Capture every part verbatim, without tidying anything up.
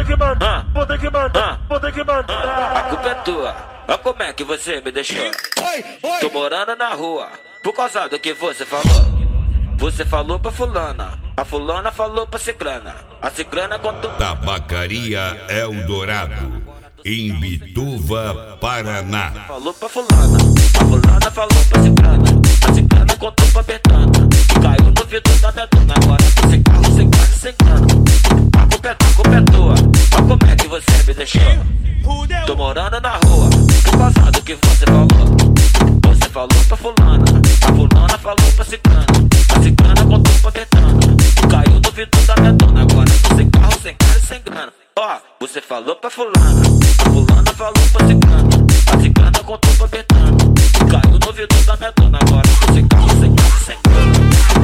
ter que mandar, vou ter que mandar, vou ter que mandar. A culpa é tua, olha como é que você me deixou. Tô morando na rua, por causa do que você falou. Você falou pra fulana, a fulana falou pra ciclana, a ciclana contou. Tabacaria Eldorado, em Bituva, Paraná. Falou pra fulana, a fulana falou pra ciclana, a ciclana contou pra Betana, que caiu no vidro da Betana. Agora tô sem carro, sem casa, sem grana. A culpa é tua, a culpa é tua, olha como é que você me deixou. Tô morando na rua, por causa do que você falou. Você falou pra fulana, a fulana falou pra ciclana, a ciclana contou pra Betana, que caiu no vidro da Betana. Agora tô sem carro, sem casa, sem grana. Ó, você falou pra fulana, a fulana falou pra ciclana, a ciclana contou pra Betana, que caiu no vidro da Betana. Agora tô sem carro, sem casa, sem grana.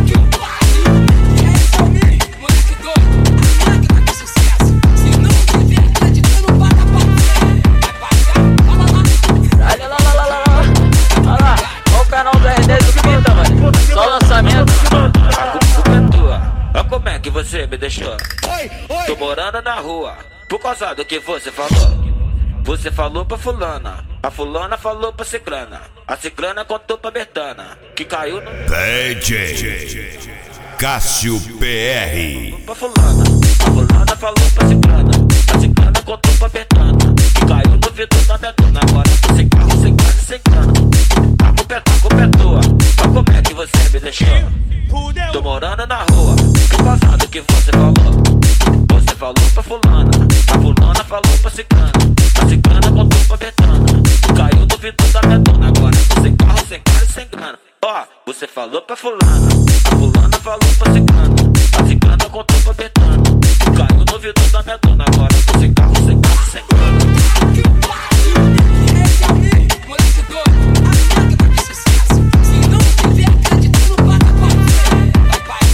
Como é que você me deixou? Tô morando na rua, por causa do que você falou. Você falou pra fulana, a fulana falou pra ciclana, a ciclana contou pra Betana, que caiu no... D J Cássio P R. Pra fulana, a fulana falou pra ciclana, a ciclana contou pra Betana, que caiu no vidro da Betana. Agora tô sem carro, sem casa, sem grana. A culpa é tua, a culpa é tua, olha como é que você me deixou. Tô morando na rua, por causa do que você falou. Você falou pra fulana, a fulana falou pra ciclana, a ciclana contou pra Betana, caiu no vidro da Betana. Agora tô sem carro, sem casa, sem grana. Ó, você falou pra fulana, a fulana falou pra ciclana, a ciclana contou pra Betana, caiu no vidro da Betana. Agora tô sem carro, sem casa, sem grana.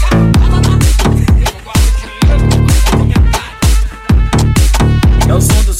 É o som do